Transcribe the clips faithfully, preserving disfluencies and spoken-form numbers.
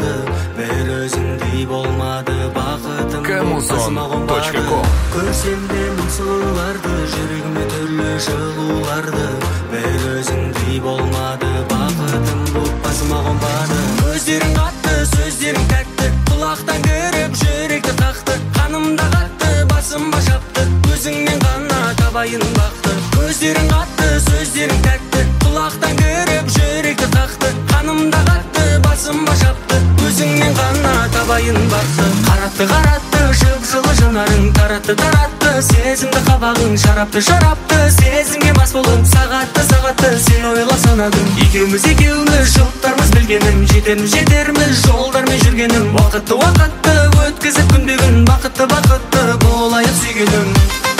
барды, бер өзіңдей болмады бақытым Камузон точка ком. Көрсем де мың сұлуларды, жүрегіме түрлі жылуларды, бер өзіңдей болмады бақытым боп басыма қонбады. Көздерің қатты, сөздерің тәтті, құлақтан кіріп жүректі қақты, қанымда қатты, басыма шапты, өзіңнен ғана табайын бақты. Көздерің қатты, сөздерің тәтті, құлақтан кіріп жүректі қақты, қанымда қатты, басыма шапты, өзіңнен ғана табайын бақты. Қаратты қаратты жып жылы жанарың, таратты таратты сезімді қабағың, шарапты шарапты сезімге мас болып сағатты сағатты сен ойла санадың. Екеуміз екеуміз жұптармыз білгенім, жетерміз жетерміз жолдармен жүргенім, уақытты уақытты өткізіп күнде күн, бақытты бақытты болайық сүйгенім.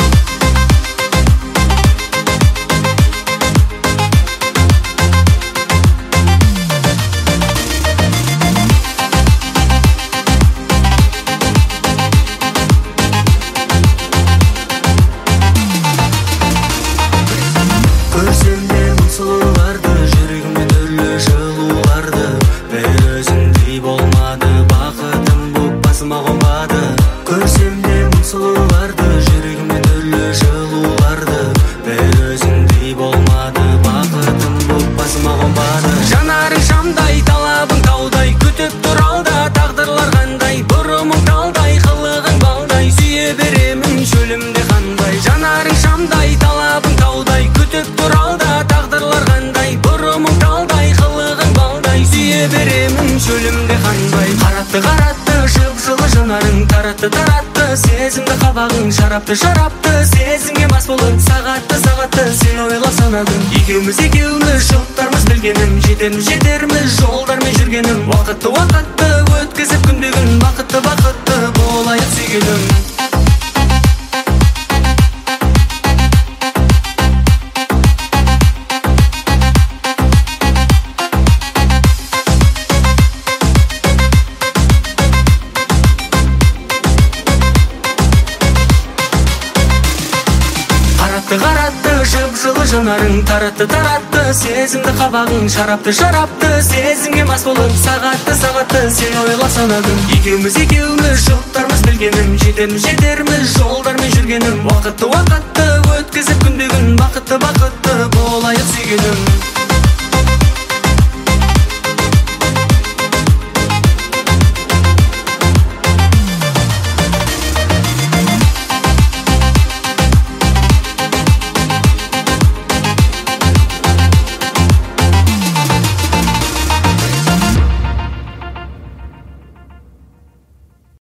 Таратты сезімді қабағың, шарапты шарапты сезімге мас болып сағатты сағатты сен ойла санадың. Екеуміз екеуміз жұптармыз білгенім, жетерміз жетерміз жолдармен жүргенім, уақытты уақытты өткізіп күнде күн, бақытты бақытты болайық сүйгенім. Қаратты жып жылы жанарың, таратты таратты сезімді қабағың, шарапты шарапты сезімге мас болып сағатты сағатты сен ойла санадың. Екеуміз екеуміз жұптармыз білгенім, жетерміз жетерміз жолдармен жүргенім, уақытты уақытты өткізіп күнде күн, бақытты бақытты болайық сүйгенім.